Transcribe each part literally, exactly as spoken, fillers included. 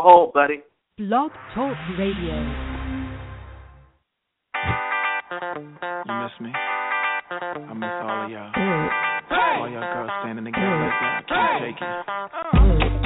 hold, buddy. Blog Talk Radio. You miss me? I miss all of y'all. All y'all girls standing together like that. I can't take it.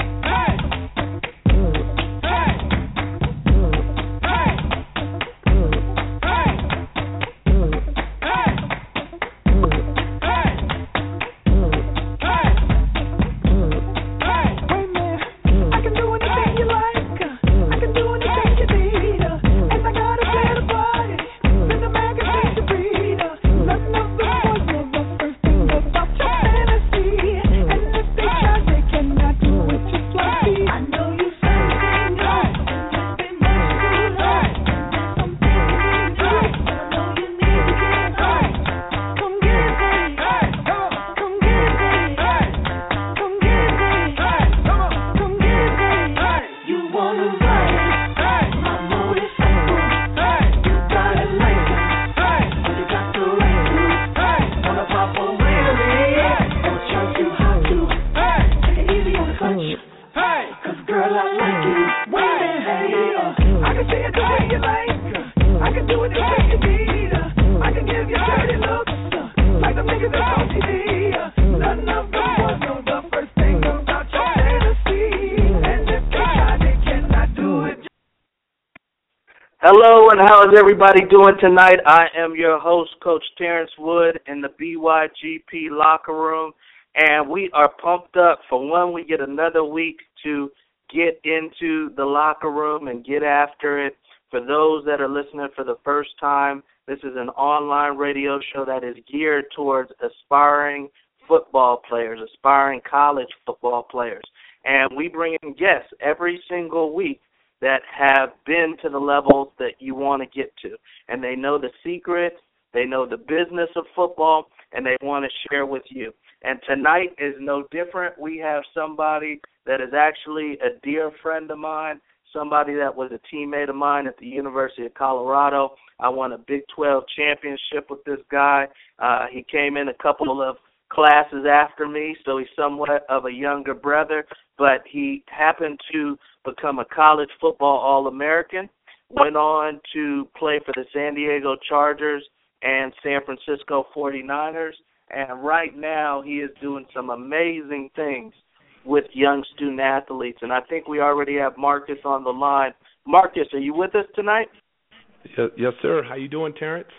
Hello, and how is everybody doing tonight? I am your host, Coach Terrence Wood, in the B Y G P locker room, and we are pumped up for one, we get another week to get into the locker room and get after it. For those that are listening for the first time, this is an online radio show that is geared towards aspiring football players, aspiring college football players, and we bring in guests every single week that have been to the levels that you want to get to. And they know the secrets, they know the business of football, and they want to share with you. And tonight is no different. We have somebody that is actually a dear friend of mine, somebody that was a teammate of mine at the University of Colorado. I won a Big twelve championship with this guy. Uh, he came in a couple of classes after me, so he's somewhat of a younger brother, but he happened to become a college football All-American, went on to play for the San Diego Chargers and San Francisco forty-niners, and right now he is doing some amazing things with young student athletes, and I think we already have Marcus on the line. Marcus, are you with us tonight? Yes, yes sir. How you doing, Terrence?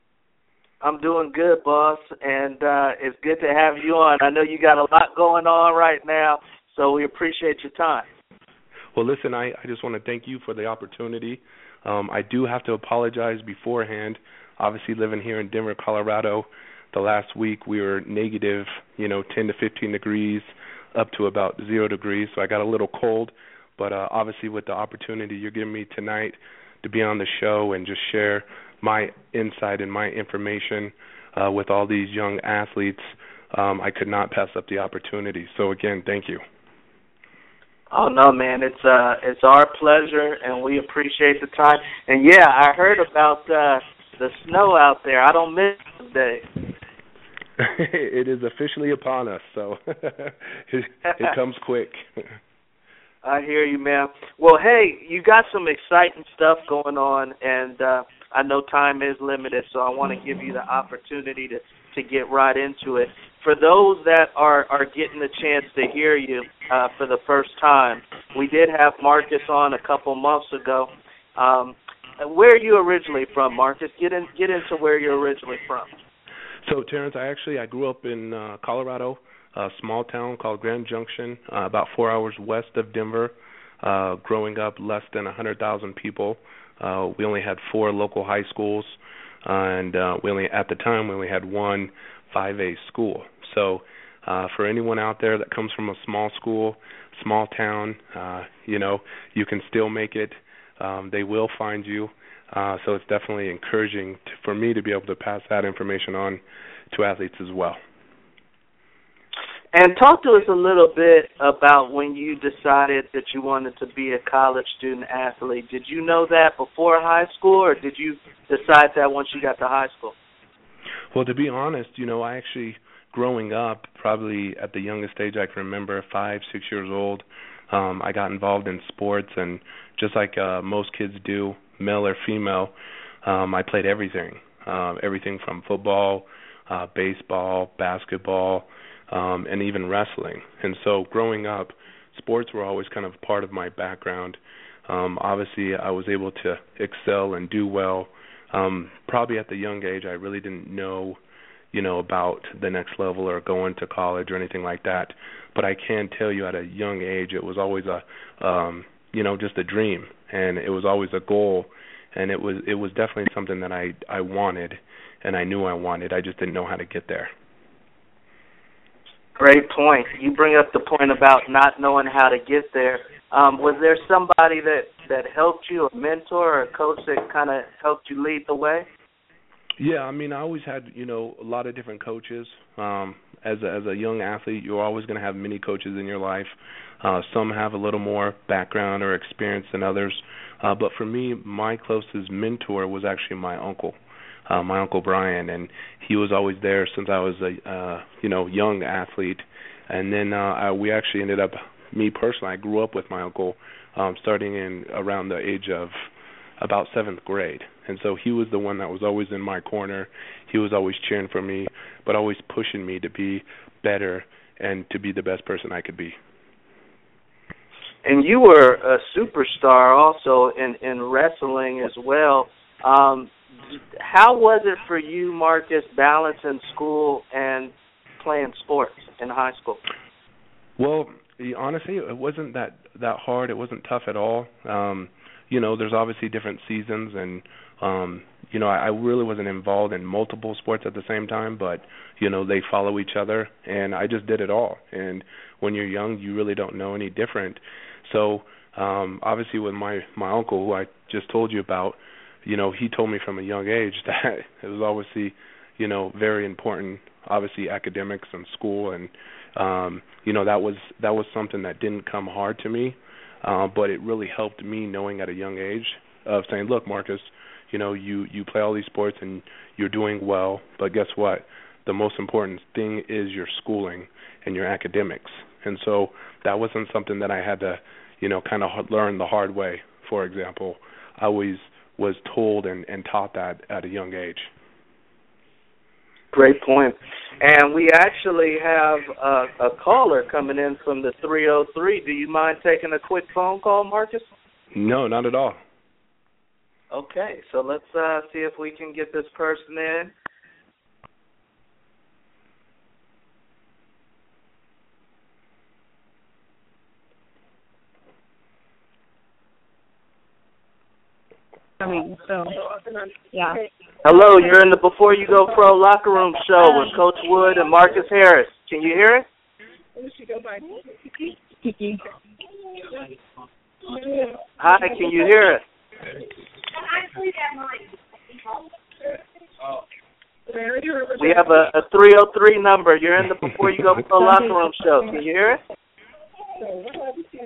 I'm doing good, boss, and uh, it's good to have you on. I know you got a lot going on right now, so we appreciate your time. Well, listen, I, I just want to thank you for the opportunity. Um, I do have to apologize beforehand. Obviously, living here in Denver, Colorado, the last week we were negative, you know, ten to fifteen degrees, up to about zero degrees, so I got a little cold. But uh, obviously, with the opportunity you're giving me tonight to be on the show and just share my insight and my information uh, with all these young athletes, um, I could not pass up the opportunity. So, again, thank you. Oh, no, man, it's uh, it's our pleasure, and we appreciate the time. And, yeah, I heard about uh, the snow out there. I don't miss the day. It is officially upon us, so it, it comes quick. I hear you, man. Well, hey, you got some exciting stuff going on, and uh, I know time is limited, so I want to give you the opportunity to, to get right into it. For those that are, are getting the chance to hear you uh, for the first time, we did have Marcus on a couple months ago. Um, where are you originally from, Marcus? Get in, get into where you're originally from. So, Terrence, I actually I grew up in uh, Colorado, a small town called Grand Junction, uh, about four hours west of Denver. Uh, growing up, less than one hundred thousand people. Uh, we only had four local high schools, uh, and uh, we only at the time we only had one five A school. So, uh, for anyone out there that comes from a small school, small town, uh, you know, you can still make it. Um, they will find you. Uh, so it's definitely encouraging to, for me to be able to pass that information on to athletes as well. And talk to us a little bit about when you decided that you wanted to be a college student athlete. Did you know that before high school, or did you decide that once you got to high school? Well, to be honest, you know, I actually, growing up, probably at the youngest age I can remember, five, six years old, um, I got involved in sports, and just like uh, most kids do, male or female, um, I played everything, uh, everything from football, uh, baseball, basketball, um, and even wrestling. And so growing up, sports were always kind of part of my background. Um, obviously, I was able to excel and do well. Um, probably at the young age, I really didn't know, you know, about the next level or going to college or anything like that. But I can tell you at a young age, it was always a, um, you know, just a dream, and it was always a goal, and it was it was definitely something that I I wanted, and I knew I wanted. I just didn't know how to get there. Great point. You bring up the point about not knowing how to get there. Um, was there somebody that, that helped you, a mentor or a coach that kind of helped you lead the way? Yeah, I mean, I always had, you know, a lot of different coaches. Um, as a, as a young athlete, you're always going to have many coaches in your life. Uh, some have a little more background or experience than others. Uh, but for me, my closest mentor was actually my uncle, uh, my Uncle Brian, and he was always there since I was a, uh, you know, young athlete. And then uh, I, we actually ended up, me personally, I grew up with my uncle um, starting in around the age of about seventh grade. And so he was the one that was always in my corner. He was always cheering for me, but always pushing me to be better and to be the best person I could be. And you were a superstar also in, in wrestling as well. Um, how was it for you, Marcus, balancing school and playing sports in high school? Well, honestly, it wasn't that, that hard. It wasn't tough at all. Um, you know, there's obviously different seasons, and, um, you know, I, I really wasn't involved in multiple sports at the same time, but, you know, they follow each other, and I just did it all. And when you're young, you really don't know any different. So, um, obviously with my, my uncle, who I just told you about, you know, he told me from a young age that it was obviously, you know, very important, obviously academics and school, and, um, you know, that was that was something that didn't come hard to me. Uh, but it really helped me knowing at a young age of saying, look, Marcus, you know, you, you play all these sports and you're doing well, but guess what? The most important thing is your schooling and your academics. And so that wasn't something that I had to, you know, kind of learn the hard way, for example. I always was told and, and taught that at a young age. Great point. And we actually have a, a caller coming in from the three oh three. Do you mind taking a quick phone call, Marcus? No, not at all. Okay, so let's uh, see if we can get this person in. I mean, so, yeah. Hello, you're in the Before You Go Pro Locker Room Show with Coach Wood and Marcus Harris. Can you hear us? Kiki. Hi, can you hear us? We have a, a three oh three number. You're in the Before You Go Pro Locker Room Show. Can you hear us? Okay.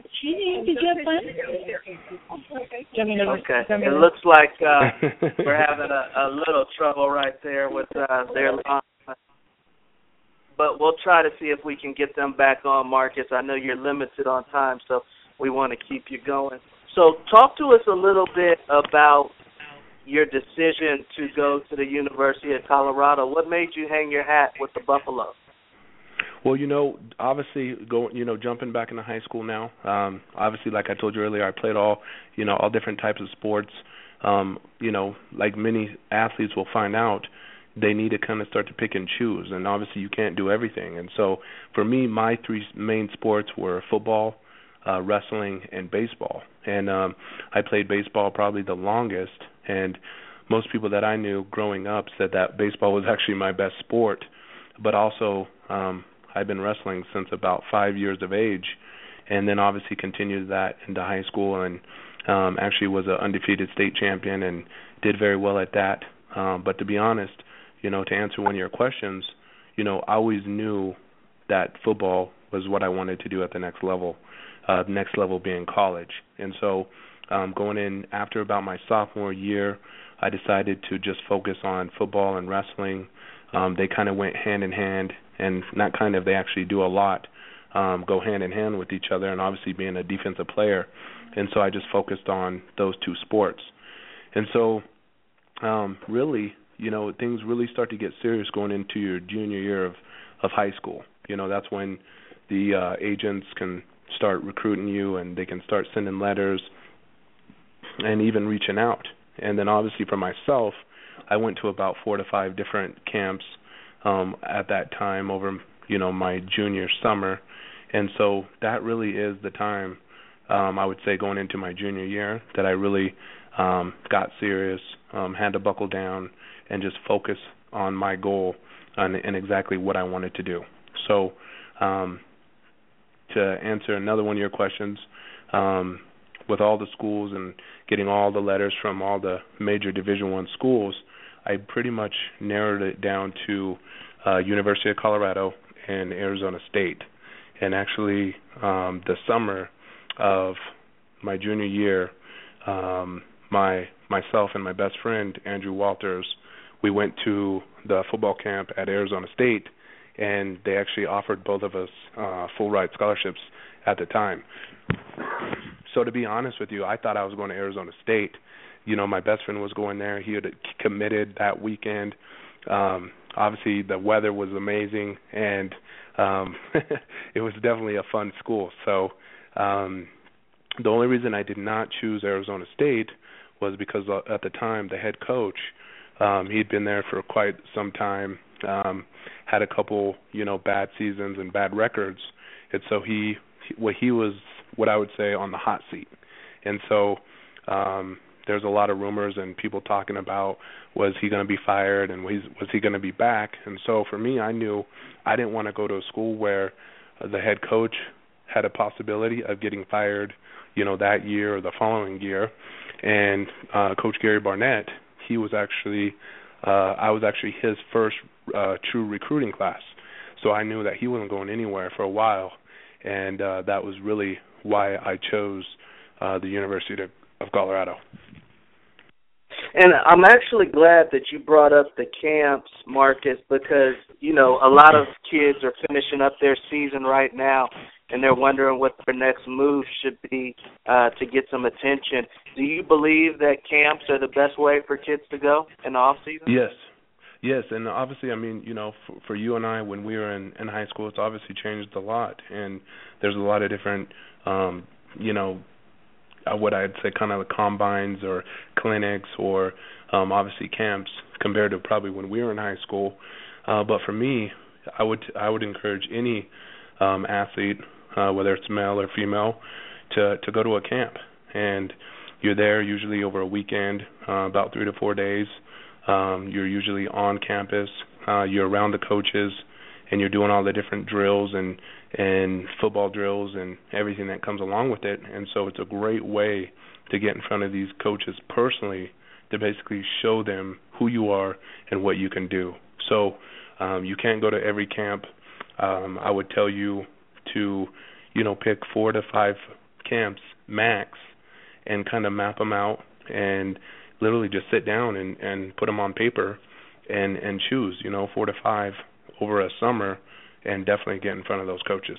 It looks like uh, we're having a, a little trouble right there with uh, their line. But we'll try to see if we can get them back on, Marcus. I know you're limited on time, so we want to keep you going. So talk to us a little bit about your decision to go to the University of Colorado. What made you hang your hat with the Buffaloes? Well, you know, obviously, go, you know, jumping back into high school now. Um, obviously, like I told you earlier, I played all, you know, all different types of sports. Um, you know, like many athletes will find out, they need to kind of start to pick and choose, and obviously, you can't do everything. And so, for me, my three main sports were football, uh, wrestling, and baseball. And um, I played baseball probably the longest. And most people that I knew growing up said that baseball was actually my best sport, but also. Um, I've been wrestling since about five years of age, and then obviously continued that into high school, and um, actually was an undefeated state champion and did very well at that. Um, but to be honest, you know, to answer one of your questions, you know, I always knew that football was what I wanted to do at the next level, uh, the next level being college. And so um, going in after about my sophomore year, I decided to just focus on football and wrestling. Um, they kind of went hand in hand. And not kind of, they actually do a lot. um, go hand in hand with each other, and obviously being a defensive player. And so I just focused on those two sports. And so um, really, you know, things really start to get serious going into your junior year of, of high school. You know, that's when the uh, agents can start recruiting you, and they can start sending letters and even reaching out. And then obviously for myself, I went to about four to five different camps um, at that time over, you know, my junior summer. And so that really is the time, um, I would say, going into my junior year that I really um, got serious, um, had to buckle down and just focus on my goal and, and exactly what I wanted to do. So um, to answer another one of your questions, um, with all the schools and getting all the letters from all the major Division One schools, I pretty much narrowed it down to uh, University of Colorado and Arizona State. And actually, um, the summer of my junior year, um, my myself and my best friend Andrew Walters, we went to the football camp at Arizona State, and they actually offered both of us uh, full ride scholarships at the time. So to be honest with you, I thought I was going to Arizona State. You know, my best friend was going there. He had committed that weekend. Um, obviously, the weather was amazing, and um, it was definitely a fun school. So um, the only reason I did not choose Arizona State was because uh, at the time the head coach, um, he'd been there for quite some time, um, had a couple, you know, bad seasons and bad records, and so he, what he was, what I would say, on the hot seat. And so um, there's a lot of rumors and people talking about, was he going to be fired and was, was he going to be back? And so for me, I knew I didn't want to go to a school where the head coach had a possibility of getting fired, you know, that year or the following year. And uh, Coach Gary Barnett, he was actually, uh, I was actually his first uh, true recruiting class. So I knew that he wasn't going anywhere for a while. And uh, that was really why I chose uh, the University of, of Colorado. And I'm actually glad that you brought up the camps, Marcus, because, you know, a lot of kids are finishing up their season right now, and they're wondering what their next move should be uh, to get some attention. Do you believe that camps are the best way for kids to go in the off season? Yes. Yes, and obviously, I mean, you know, for, for you and I, when we were in, in high school, it's obviously changed a lot, and there's a lot of different, um, you know, uh, what I'd say kind of combines or clinics or um, obviously camps compared to probably when we were in high school. Uh, but for me, I would I would encourage any um, athlete, uh, whether it's male or female, to to go to a camp, and you're there usually over a weekend, uh, about three to four days. Um, you're usually on campus, uh, you're around the coaches, and you're doing all the different drills and, and football drills and everything that comes along with it. And so it's a great way to get in front of these coaches personally to basically show them who you are and what you can do. So um, you can't go to every camp. Um, I would tell you to, you know, pick four to five camps max and kind of map them out and literally just sit down and, and put them on paper and, and choose, you know, four to five over a summer and definitely get in front of those coaches.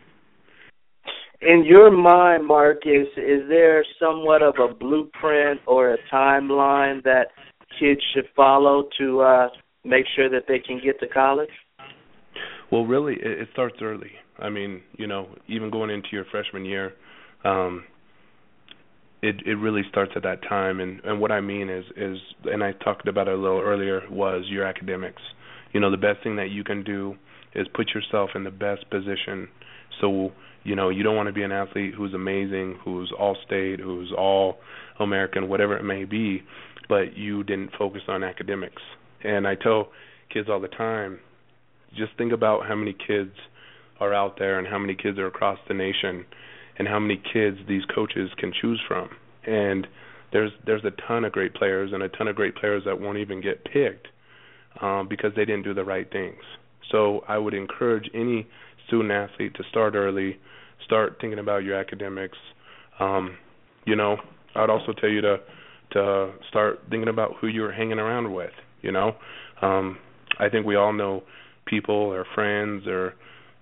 In your mind, Marcus, is there somewhat of a blueprint or a timeline that kids should follow to uh, make sure that they can get to college? Well, really, it, it starts early. I mean, you know, even going into your freshman year, um, It it really starts at that time, and, and what I mean is, is, and I talked about it a little earlier, was your academics. You know, the best thing that you can do is put yourself in the best position. So, you know, you don't want to be an athlete who's amazing, who's all-state, who's all-American, whatever it may be, but you didn't focus on academics. And I tell kids all the time, just think about how many kids are out there and how many kids are across the nation and how many kids these coaches can choose from. And there's there's a ton of great players and a ton of great players that won't even get picked um, because they didn't do the right things. So I would encourage any student athlete to start early, start thinking about your academics. Um, you know, I'd also tell you to to start thinking about who you're hanging around with, you know. Um, I think we all know people or friends or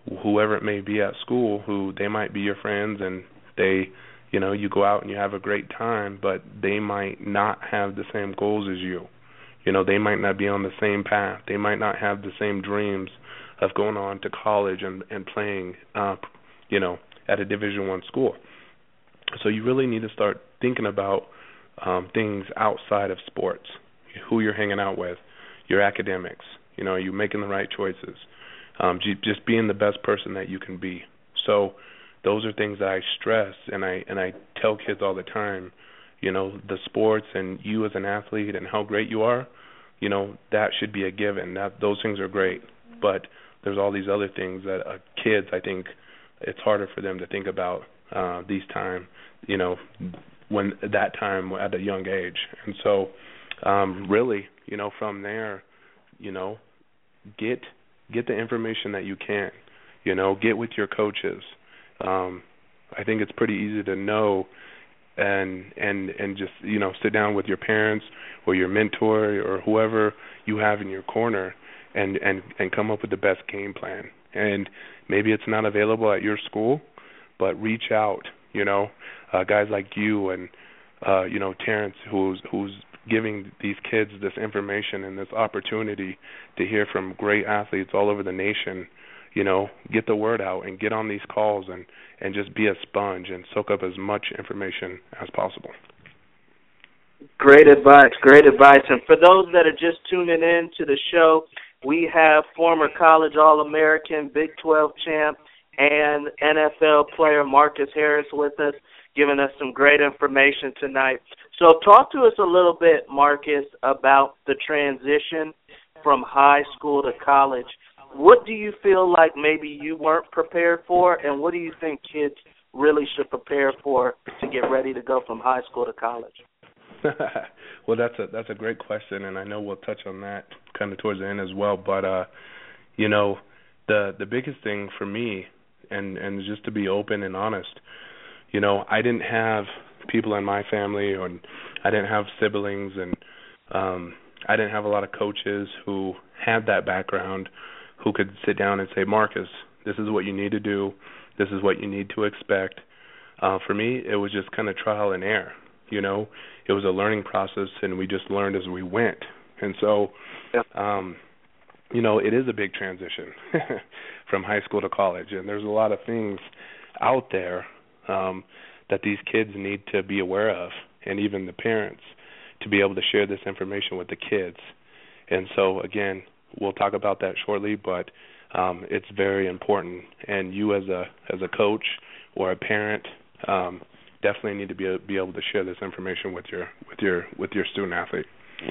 whoever it may be at school, who they might be your friends, and they, you know, you go out and you have a great time, but they might not have the same goals as you. You know, they might not be on the same path. They might not have the same dreams of going on to college and, and playing, uh, you know, at a Division One school. So you really need to start thinking about um, things outside of sports, who you're hanging out with, your academics. You know, are you making the right choices? Um, just being the best person that you can be. So those are things that I stress, and I and I tell kids all the time. You know, the sports and you as an athlete and how great you are, you know, that should be a given. That those things are great, but there's all these other things that uh, kids, I think, it's harder for them to think about uh, these time. You know, when that time at a young age, and so um, really, you know, from there, you know, get get the information that you can. You know, get with your coaches. Um, I think it's pretty easy to know, and and and just, you know, sit down with your parents or your mentor or whoever you have in your corner, and and and come up with the best game plan. And maybe it's not available at your school, but reach out. You know, uh, guys like you and uh, you know, Terrence, who's who's giving these kids this information and this opportunity to hear from great athletes all over the nation. You know, get the word out and get on these calls and, and just be a sponge and soak up as much information as possible. Great advice, great advice. And for those that are just tuning in to the show, we have former college All-American, Big twelve champ, and N F L player Marcus Harris with us, giving us some great information tonight. So talk to us a little bit, Marcus, about the transition from high school to college. What do you feel like maybe you weren't prepared for, and what do you think kids really should prepare for to get ready to go from high school to college? Well, that's a that's a great question, and I know we'll touch on that kind of towards the end as well. But uh, you know, the the biggest thing for me, and and just to be open and honest, you know, I didn't have people in my family, or I didn't have siblings, and um, I didn't have a lot of coaches who had that background, who could sit down and say, Marcus, this is what you need to do, this is what you need to expect. Uh, for me, it was just kind of trial and error. You know, it was a learning process, and we just learned as we went. And so, um, you know, it is a big transition from high school to college, and there's a lot of things out there um, that these kids need to be aware of, and even the parents, to be able to share this information with the kids. And so, again, we'll talk about that shortly, but um, it's very important. And you as a as a coach or a parent um, definitely need to be be able to share this information with your with your with your student athlete.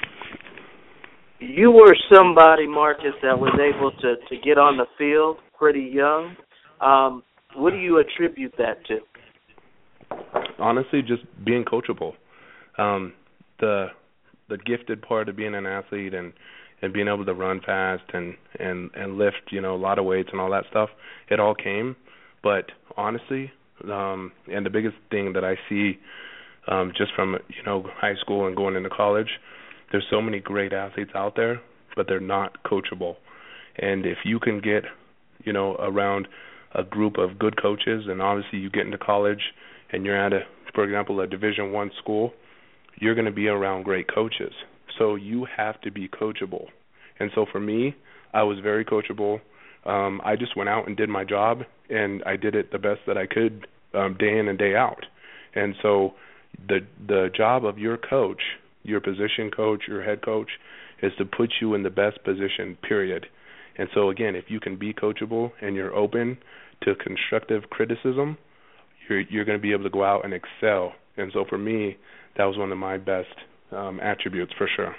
You were somebody, Marcus, that was able to, to get on the field pretty young. Um, what do you attribute that to? Honestly, just being coachable. Um, the the gifted part of being an athlete and and being able to run fast and, and, and lift, you know, a lot of weights and all that stuff, it all came. But honestly, um, and the biggest thing that I see um, just from, you know, high school and going into college, there's so many great athletes out there, but they're not coachable. And if you can get, you know, around a group of good coaches, and obviously you get into college and you're at, a, for example, a Division One school, you're going to be around great coaches. So you have to be coachable. And so for me, I was very coachable. Um, I just went out and did my job, and I did it the best that I could um, day in and day out. And so the the job of your coach, your position coach, your head coach, is to put you in the best position, period. And so, again, if you can be coachable and you're open to constructive criticism, you're, you're going to be able to go out and excel. And so for me, that was one of my best Um, attributes for sure.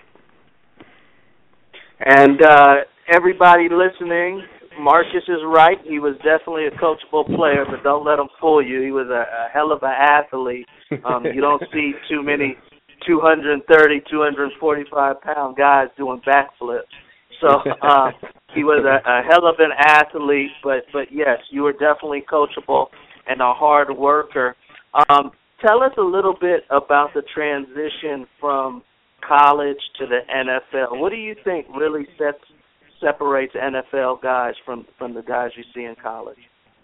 And uh, everybody listening, Marcus is right. He was definitely a coachable player, but don't let him fool you. He was a, a hell of an athlete. Um, you don't see too many two thirty, two forty-five pound guys doing backflips. So uh, he was a, a hell of an athlete, but, but yes, you were definitely coachable and a hard worker. Um, Tell us a little bit about the transition from college to the N F L. What do you think really sets separates N F L guys from, from the guys you see in college?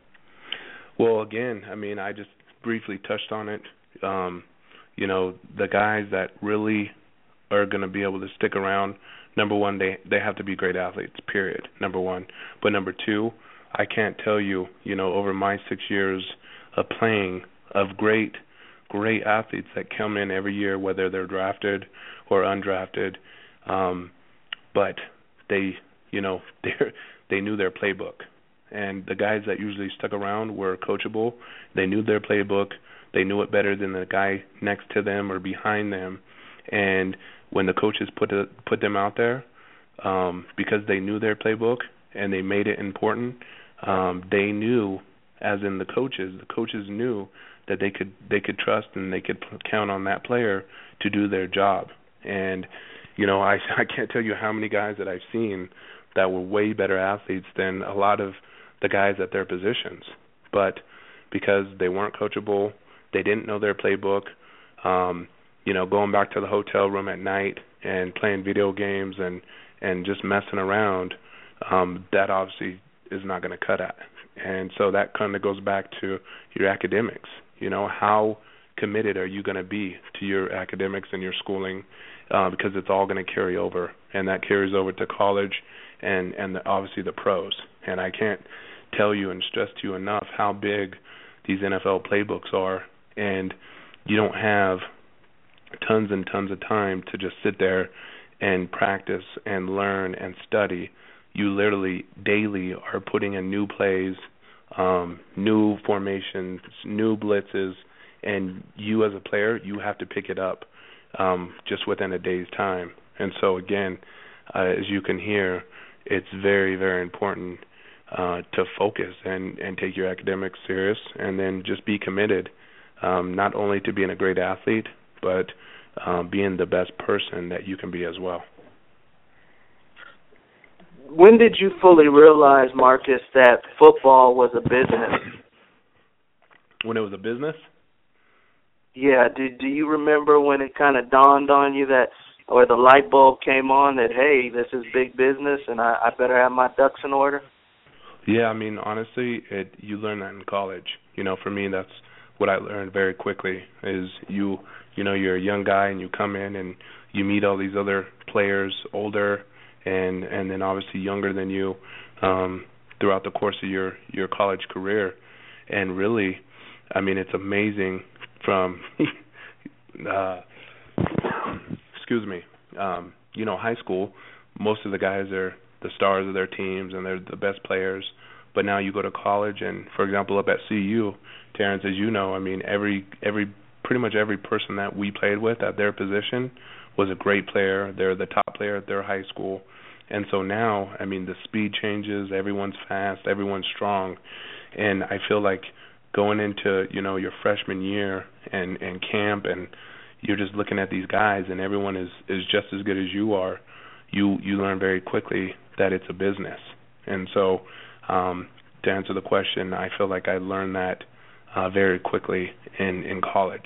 Well, again, I mean, I just briefly touched on it. Um, you know, the guys that really are going to be able to stick around, number one, they, they have to be great athletes, period, number one. But number two, I can't tell you, you know, over my six years of playing, of great, great athletes that come in every year, whether they're drafted or undrafted, um, but they, you know, they they knew their playbook. And the guys that usually stuck around were coachable. They knew their playbook. They knew it better than the guy next to them or behind them. And when the coaches put it, put them out there, um, because they knew their playbook and they made it important, um, they knew, as in the coaches, the coaches knew that they could they could trust and they could count on that player to do their job. And you know, I I can't tell you how many guys that I've seen that were way better athletes than a lot of the guys at their positions, but because they weren't coachable, they didn't know their playbook. Um, you know, going back to the hotel room at night and playing video games and and just messing around, um, that obviously is not going to cut it. And so that kind of goes back to your academics. You know, how committed are you going to be to your academics and your schooling? Uh, because it's all going to carry over, and that carries over to college and and the, obviously the pros. And I can't tell you and stress to you enough how big these N F L playbooks are, and you don't have tons and tons of time to just sit there and practice and learn and study. You literally daily are putting in new plays, um, new formations, new blitzes, and you as a player, you have to pick it up um, just within a day's time. And so again, uh, as you can hear, it's very, very important uh, to focus and, and take your academics serious, and then just be committed, um, not only to being a great athlete, but um, being the best person that you can be as well. When did you fully realize, Marcus, that football was a business? When it was a business? Yeah. Do, do you remember when it kind of dawned on you that, or the light bulb came on that, hey, this is big business and I, I better have my ducks in order? Yeah, I mean, honestly, it you learn that in college. You know, for me, that's what I learned very quickly is you, you know, you're a young guy and you come in and you meet all these other players, older and and then obviously younger than you, um, throughout the course of your, your college career. And really, I mean, it's amazing from, uh, excuse me, um, you know, high school, most of the guys are the stars of their teams and they're the best players. But now you go to college and, for example, up at C U, Terrence, as you know, I mean, every every pretty much every person that we played with at their position was a great player. They're the top player at their high school. And so now, I mean, the speed changes, everyone's fast, everyone's strong. And I feel like going into, you know, your freshman year and, and camp and you're just looking at these guys and everyone is, is just as good as you are, you, you learn very quickly that it's a business. And so um, to answer the question, I feel like I learned that uh, very quickly in, in college.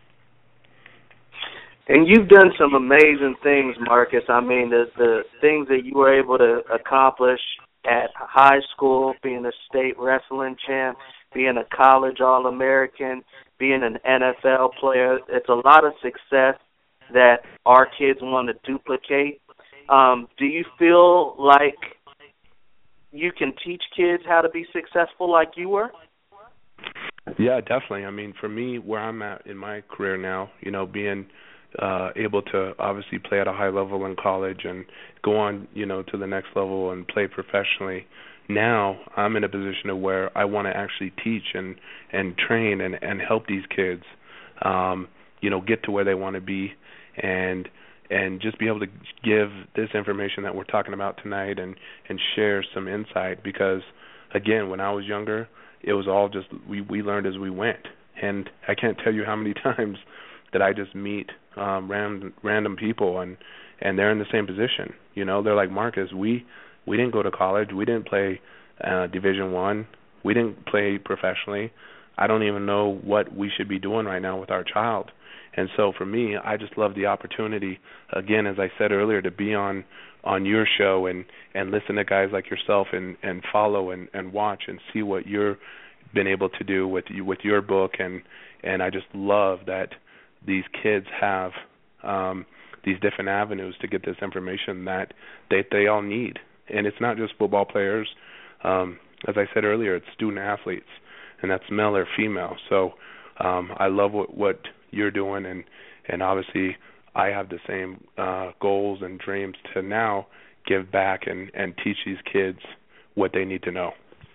And you've done some amazing things, Marcus. I mean, the, the things that you were able to accomplish at high school, being a state wrestling champ, being a college All-American, being an N F L player. It's a lot of success that our kids want to duplicate. Um, do you feel like you can teach kids how to be successful like you were? Yeah, definitely. I mean, for me, where I'm at in my career now, you know, being uh, able to obviously play at a high level in college and go on, you know, to the next level and play professionally, now I'm in a position of where I want to actually teach and, and train and, and help these kids, um, you know, get to where they want to be and and just be able to give this information that we're talking about tonight and, and share some insight because, again, when I was younger, it was all just we, we learned as we went. And I can't tell you how many times that I just meet um, random, random people and, and they're in the same position. You know, they're like, Marcus, we, we didn't go to college. We didn't play uh, Division One. We didn't play professionally. I don't even know what we should be doing right now with our child. And so for me, I just love the opportunity, again, as I said earlier, to be on on your show and, and listen to guys like yourself and, and follow and, and watch and see what you're been able to do with you, with your book, and and I just love that these kids have um, these different avenues to get this information that they they all need, and it's not just football players. Um, as I said earlier, it's student athletes, and that's male or female. So um, I love what, what you're doing, and and obviously I have the same uh, goals and dreams to now give back and, and teach these kids what they need to know.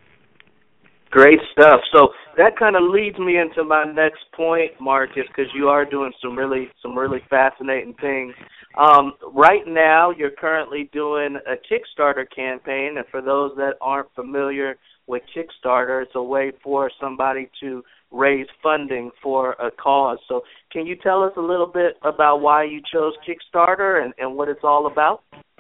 Great stuff. So that kind of leads me into my next point, Marcus, because you are doing some really some really fascinating things. Um, right now, you're currently doing a Kickstarter campaign, and for those that aren't familiar with Kickstarter, it's a way for somebody to raise funding for a cause. So can you tell us a little bit about why you chose Kickstarter and, and what it's all about?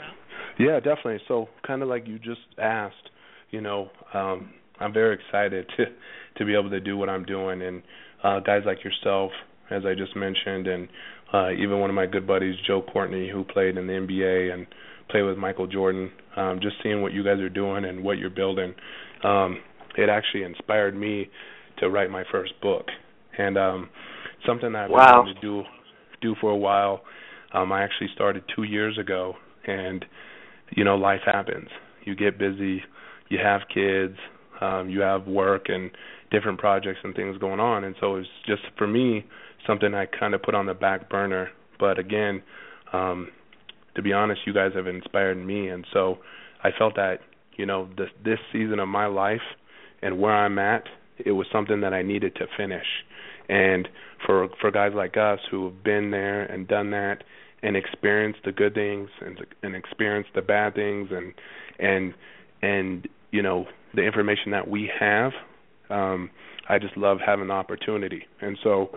Yeah, definitely. So kind of like you just asked, you know, um, I'm very excited to to be able to do what I'm doing, and uh, guys like yourself, as I just mentioned, and uh, even one of my good buddies, Joe Courtney, who played in the N B A and played with Michael Jordan, um, just seeing what you guys are doing and what you're building, um, it actually inspired me to write my first book, and um, something that I've been wow. wanting to do do for a while. Um, I actually started two years ago, and you know, life happens. You get busy, you have kids. Um, you have work and different projects and things going on, and so it's just, for me, something I kind of put on the back burner. But again, um, to be honest, you guys have inspired me, and so I felt that, you know, this, this season of my life and where I'm at, it was something that I needed to finish. And for for guys like us who have been there and done that and experienced the good things and and experienced the bad things and and and you know, the information that we have, um, I just love having the opportunity. And so,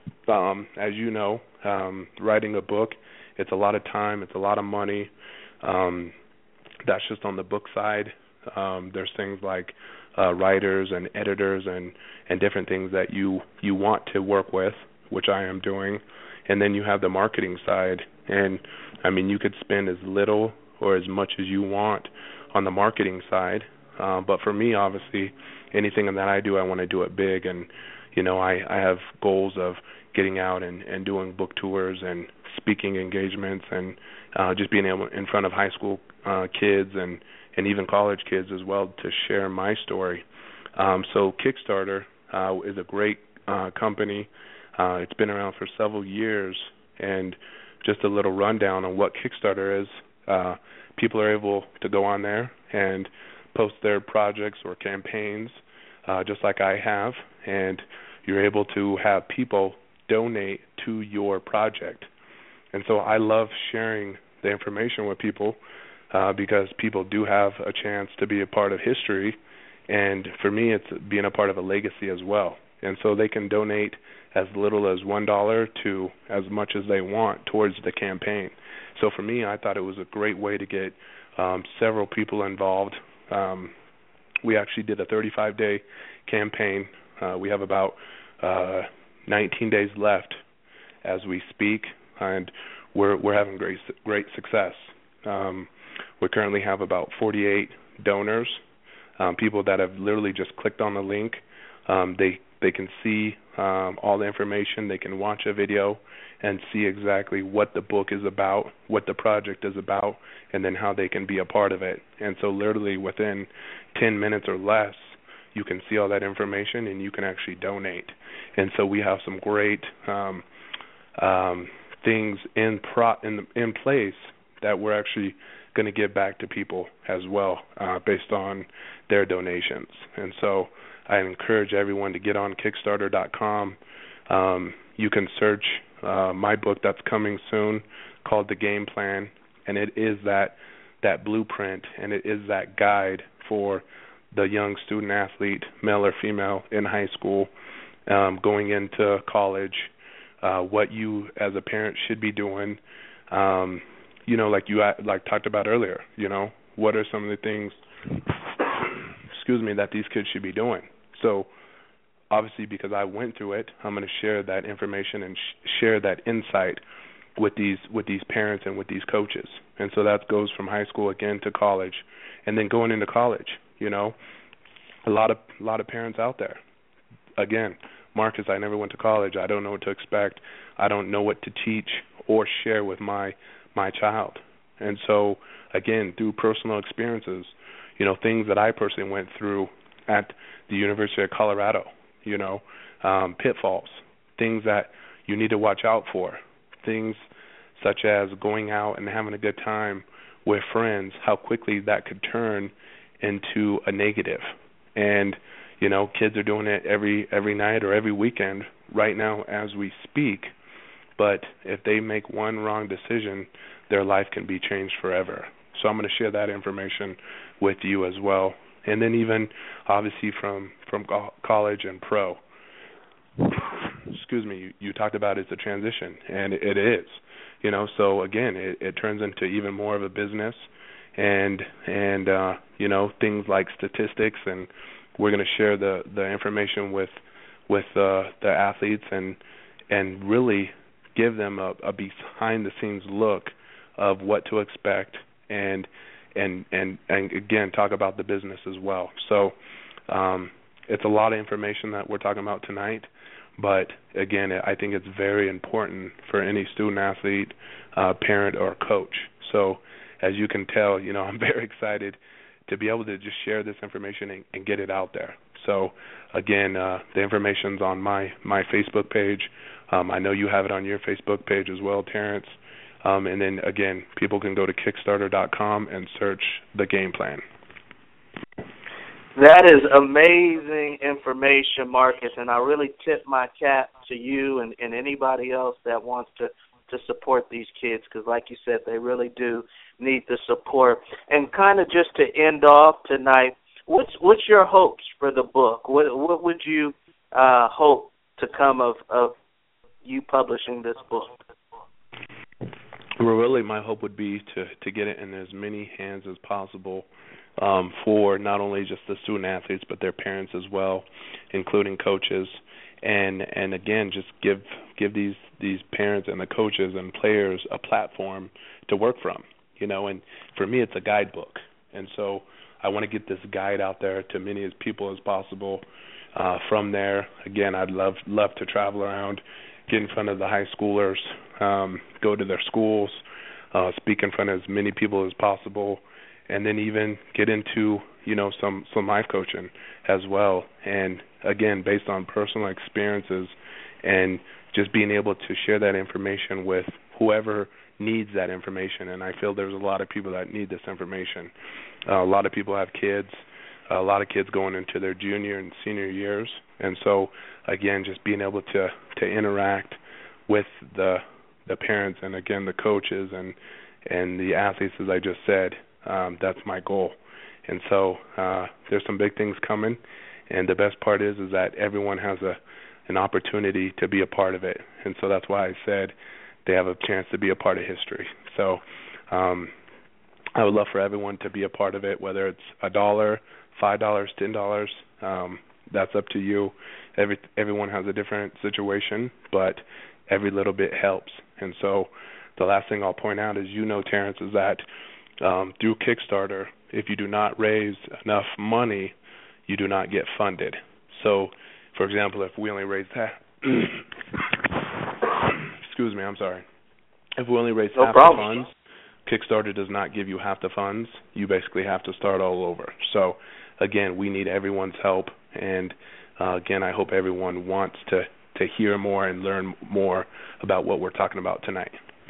um, as you know, um, writing a book, it's a lot of time, it's a lot of money. Um, that's just on the book side. Um, there's things like uh, writers and editors and, and different things that you, you want to work with, which I am doing. And then you have the marketing side. And, I mean, you could spend as little or as much as you want on the marketing side. Uh, but for me, obviously, anything that I do, I want to do it big. And, you know, I, I have goals of getting out and, and doing book tours and speaking engagements and uh, just being able in front of high school uh, kids and, and even college kids as well to share my story. Um, so Kickstarter uh, is a great uh, company. Uh, it's been around for several years. And just a little rundown on what Kickstarter is, uh, people are able to go on there and post their projects or campaigns, uh, just like I have, and you're able to have people donate to your project. And so I love sharing the information with people uh, because people do have a chance to be a part of history, and for me it's being a part of a legacy as well. And so they can donate as little as one dollar to as much as they want towards the campaign. So for me, I thought it was a great way to get um, several people involved. Um, we actually did a thirty-five day campaign. Uh, we have about uh, nineteen days left as we speak, and we're we're having great great success. Um, we currently have about forty-eight donors, um, people that have literally just clicked on the link. Um, they they can see um, all the information. They can watch a video and see exactly what the book is about, what the project is about, and then how they can be a part of it. And so literally within ten minutes or less, you can see all that information and you can actually donate. And so we have some great um, um, things in, pro- in in place that we're actually going to give back to people as well uh, based on their donations. And so I encourage everyone to get on Kickstarter dot com. Um, you can search uh, my book that's coming soon called The Game Plan, and it is that that blueprint and it is that guide for the young student athlete, male or female, in high school, um, going into college, uh, what you as a parent should be doing. Um, you know, like you like talked about earlier, you know, what are some of the things, excuse me, that these kids should be doing. So obviously because I went through it, I'm going to share that information and sh- share that insight with these with these parents and with these coaches. And so that goes from high school again to college, and then going into college. You know, a lot of a lot of parents out there. Again, Marcus, I never went to college. I don't know what to expect. I don't know what to teach or share with my my child. And so, again, through personal experiences, you know, things that I personally went through at the University of Colorado, you know, um, pitfalls, things that you need to watch out for, things such as going out and having a good time with friends, how quickly that could turn into a negative. And, you know, kids are doing it every every night or every weekend right now as we speak. But if they make one wrong decision, their life can be changed forever. So I'm going to share that information with you as well. And then even, obviously, from, from college and pro. Excuse me, you, you talked about it's a transition, and it, it is. You know, so, again, it, it turns into even more of a business. And, and uh, you know, things like statistics, and we're going to share the, the information with with uh, the athletes and and really give them a, a behind-the-scenes look of what to expect, and and and and again talk about the business as well. So um, it's a lot of information that we're talking about tonight, but again, I think it's very important for any student athlete, uh, parent, or coach. So as you can tell, you know, I'm very excited to be able to just share this information and, and get it out there. So again, uh, the information's on my my Facebook page. Um, I know you have it on your Facebook page as well, Terrence. Um, and then, again, people can go to Kickstarter dot com and search the game plan. That is amazing information, Marcus, and I really tip my cap to you and, and anybody else that wants to, to support these kids, because like you said, they really do need the support. And kind of just to end off tonight, what's what's your hopes for the book? What what would you uh, hope to come of, of you publishing this book? Well, really, my hope would be to, to get it in as many hands as possible um, for not only just the student athletes, but their parents as well, including coaches, and and again, just give give these these parents and the coaches and players a platform to work from, you know. And for me, it's a guidebook, and so I want to get this guide out there to many as people as possible. Uh, from there, again, I'd love love to travel around, get in front of the high schoolers, um, go to their schools, uh, speak in front of as many people as possible, and then even get into, you know, some, some life coaching as well. And, again, based on personal experiences and just being able to share that information with whoever needs that information. And I feel there's a lot of people that need this information. Uh, a lot of people have kids. A lot of kids going into their junior and senior years. And so, again, just being able to, to interact with the the parents and, again, the coaches and, and the athletes, as I just said, um, that's my goal. And so uh, there's some big things coming, and the best part is is that everyone has a an opportunity to be a part of it. And so that's why I said they have a chance to be a part of history. So um, I would love for everyone to be a part of it, whether it's a dollar, five dollars, ten dollars. Um, that's up to you. Every everyone has a different situation, but every little bit helps. And so the last thing I'll point out is, you know, Terrence, is that um, through Kickstarter, if you do not raise enough money, you do not get funded. So, for example, if we only raise that, excuse me, I'm sorry. If we only raise no half problem. the funds, Kickstarter does not give you half the funds. You basically have to start all over. So, again, we need everyone's help. And, uh, again, I hope everyone wants to, to hear more and learn more about what we're talking about tonight.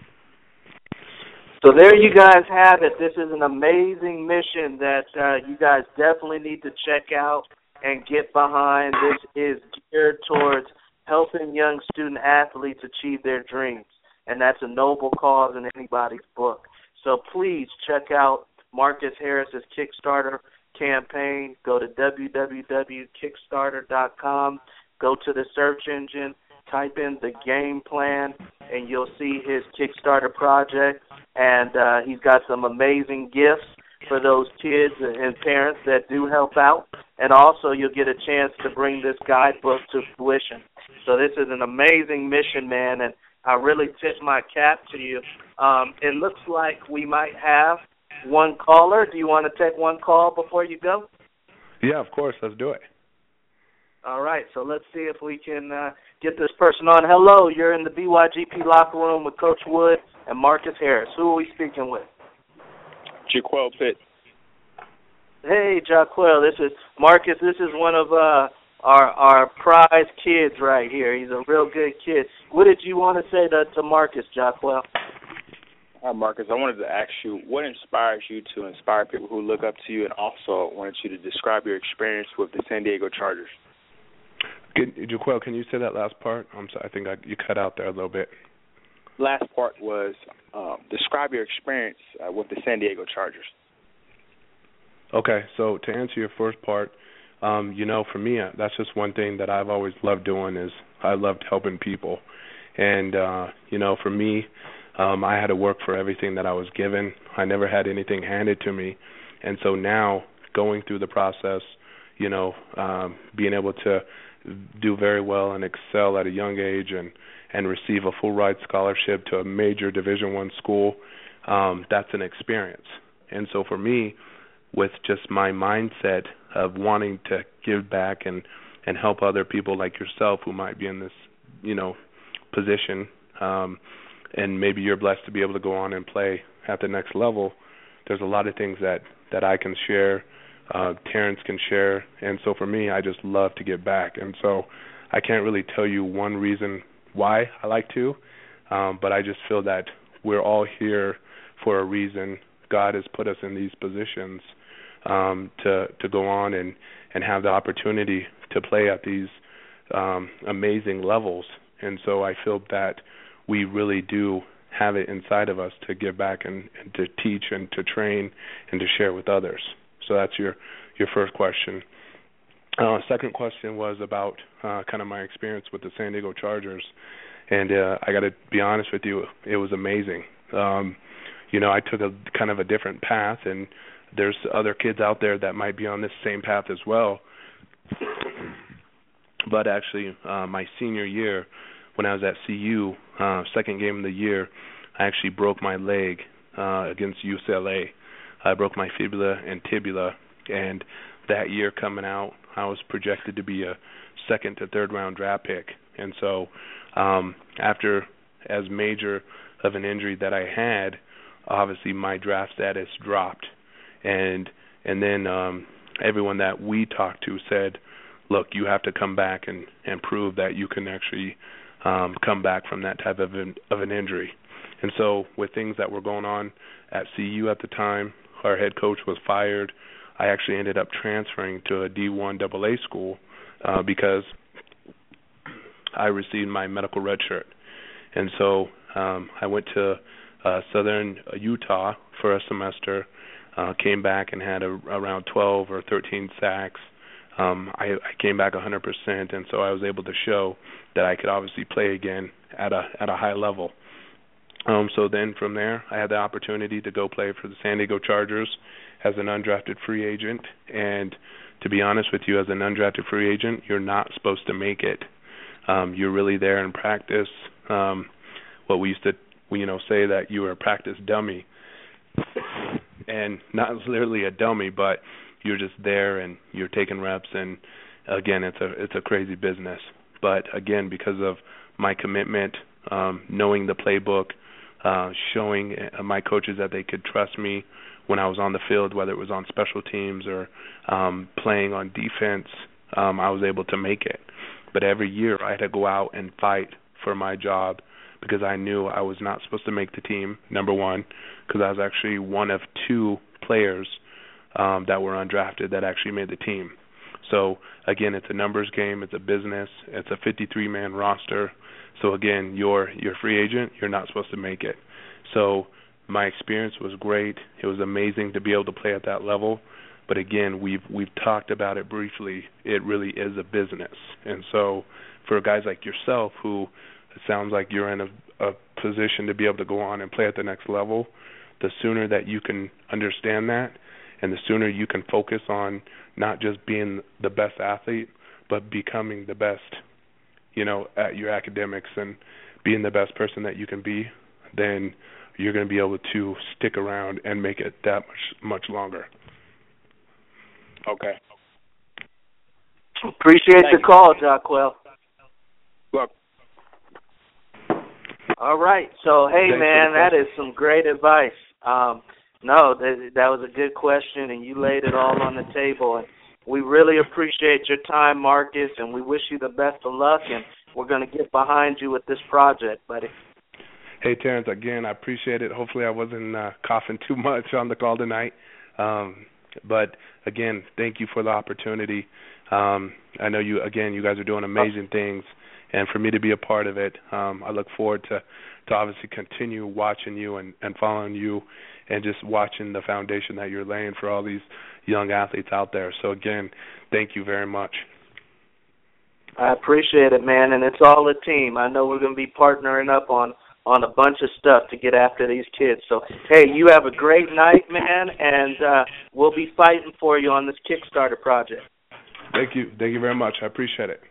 So there you guys have it. This is an amazing mission that uh, you guys definitely need to check out and get behind. This is geared towards helping young student athletes achieve their dreams, and that's a noble cause in anybody's book. So please check out Marcus Harris's Kickstarter campaign. Go to w w w dot kickstarter dot com. Go to the search engine, type in the game plan, and you'll see his Kickstarter project. And uh, he's got some amazing gifts for those kids and parents that do help out. And also you'll get a chance to bring this guidebook to fruition. So this is an amazing mission, man, and I really tip my cap to you. Um, it looks like we might have one caller. Do you want to take one call before you go? Yeah, of course. Let's do it. All right, so let's see if we can uh, get this person on. Hello, you're in the B Y G P locker room with Coach Wood and Marcus Harris. Who are we speaking with? Jaquel Pitt. Hey, Jaquel, this is Marcus. This is one of uh, our our prize kids right here. He's a real good kid. What did you want to say to, to Marcus, Jaquel? Hi, Marcus. I wanted to ask you, what inspires you to inspire people who look up to you, and also wanted you to describe your experience with the San Diego Chargers. Good, Jaquel, can you say that last part? I'm sorry, I think I, you cut out there a little bit. Last part was um, describe your experience uh, with the San Diego Chargers. Okay, so to answer your first part, um, you know, for me, uh, that's just one thing that I've always loved doing is I loved helping people. And, uh, you know, for me, um, I had to work for everything that I was given. I never had anything handed to me. And so now going through the process, you know, um, being able to do very well and excel at a young age and, and receive a full ride scholarship to a major Division One school, um, that's an experience. And so for me, with just my mindset of wanting to give back and, and help other people like yourself who might be in this, you know, position, um, and maybe you're blessed to be able to go on and play at the next level, there's a lot of things that, that I can share, Uh, Terrence can share, and so for me, I just love to give back. And so I can't really tell you one reason why I like to, um, but I just feel that we're all here for a reason. God has put us in these positions um, to to go on and, and have the opportunity to play at these um, amazing levels. And so I feel that we really do have it inside of us to give back and, and to teach and to train and to share with others. So that's your, your first question. Uh, second question was about uh, kind of my experience with the San Diego Chargers. And uh, I got to be honest with you, it was amazing. Um, you know, I took a kind of a different path, and there's other kids out there that might be on this same path as well. But actually, uh, my senior year, when I was at C U, uh, second game of the year, I actually broke my leg uh, against U C L A. I broke my fibula and tibula, and that year coming out, I was projected to be a second to third round draft pick. And so um, after as major of an injury that I had, obviously my draft status dropped. And and then um, everyone that we talked to said, look, you have to come back and, and prove that you can actually um, come back from that type of an, of an injury. And so with things that were going on at C U at the time, our head coach was fired. I actually ended up transferring to a D one double A school uh, because I received my medical red shirt. And so um, I went to uh, southern Utah for a semester, uh, came back and had a, around twelve or thirteen sacks. Um, I, I came back one hundred percent, and so I was able to show that I could obviously play again at a at a high level. Um, so then from there, I had the opportunity to go play for the San Diego Chargers as an undrafted free agent. And to be honest with you, as an undrafted free agent, you're not supposed to make it. Um, you're really there in practice. Um, what we used to, you know, say that you were a practice dummy, and not literally a dummy, but you're just there and you're taking reps. And again, it's a it's a crazy business. But again, because of my commitment, um, knowing the playbook, uh, showing my coaches that they could trust me when I was on the field, whether it was on special teams or um, playing on defense, um, I was able to make it. But every year I had to go out and fight for my job because I knew I was not supposed to make the team, number one, because I was actually one of two players um, that were undrafted that actually made the team. So, again, it's a numbers game. It's a business. It's a fifty-three man roster. So, again, you're, you're a free agent. You're not supposed to make it. So my experience was great. It was amazing to be able to play at that level. But, again, we've we've talked about it briefly. It really is a business. And so for guys like yourself who it sounds like you're in a, a position to be able to go on and play at the next level, the sooner that you can understand that and the sooner you can focus on not just being the best athlete, but becoming the best, you know, at your academics and being the best person that you can be, then you're going to be able to stick around and make it that much much longer. Okay. Appreciate Thank the you. call, Jacquel. Look. All right. So, hey, Thanks man, for the that question. is some great advice. Um, no, that, that was a good question, and you laid it all on the table. And we really appreciate your time, Marcus, and we wish you the best of luck, and we're going to get behind you with this project, buddy. Hey, Terrence, again, I appreciate it. Hopefully I wasn't uh, coughing too much on the call tonight. Um, but, again, thank you for the opportunity. Um, I know, you again, you guys are doing amazing things, and for me to be a part of it, um, I look forward to, to obviously continue watching you and, and following you and just watching the foundation that you're laying for all these young athletes out there. So, again, thank you very much. I appreciate it, man, and it's all a team. I know we're going to be partnering up on on a bunch of stuff to get after these kids. So, hey, you have a great night, man, and uh, we'll be fighting for you on this Kickstarter project. Thank you. Thank you very much. I appreciate it.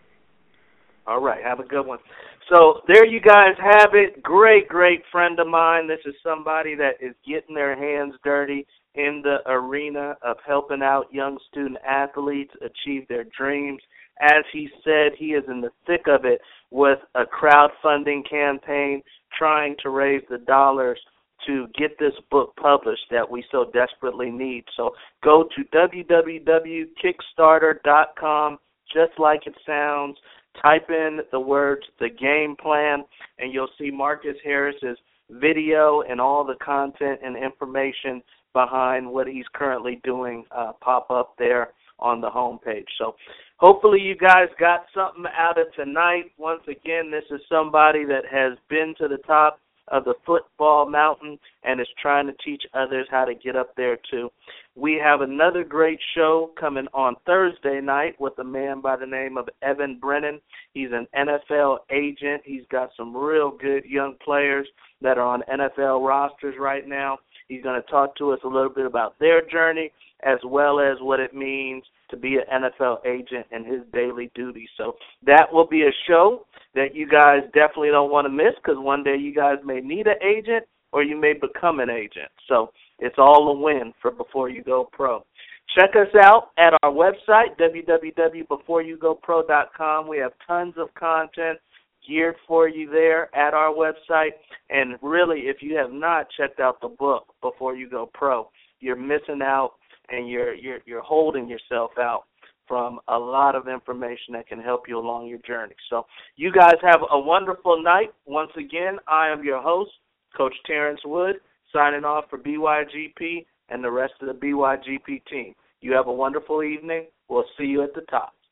All right, have a good one. So there you guys have it. Great, great friend of mine. This is somebody that is getting their hands dirty in the arena of helping out young student athletes achieve their dreams. As he said, he is in the thick of it with a crowdfunding campaign trying to raise the dollars to get this book published that we so desperately need. So go to w w w dot kickstarter dot com, just like it sounds. Type in the words, the game plan, and you'll see Marcus Harris's video and all the content and information behind what he's currently doing uh, pop up there on the homepage. So hopefully you guys got something out of tonight. Once again, this is somebody that has been to the top of the football mountain and is trying to teach others how to get up there too. We have another great show coming on Thursday night with a man by the name of Evan Brennan. He's an N F L agent. He's got some real good young players that are on N F L rosters right now. He's going to talk to us a little bit about their journey as well as what it means to be an N F L agent and his daily duties. So that will be a show that you guys definitely don't want to miss, because one day you guys may need an agent or you may become an agent. So it's all a win for Before You Go Pro. Check us out at our website, w w w dot before you go pro dot com. We have tons of content geared for you there at our website. And really, if you have not checked out the book, Before You Go Pro, you're missing out, and you're you're you're holding yourself out from a lot of information that can help you along your journey. So you guys have a wonderful night. Once again, I am your host, Coach Terrence Wood, signing off for B Y G P and the rest of the B Y G P team. You have a wonderful evening. We'll see you at the top.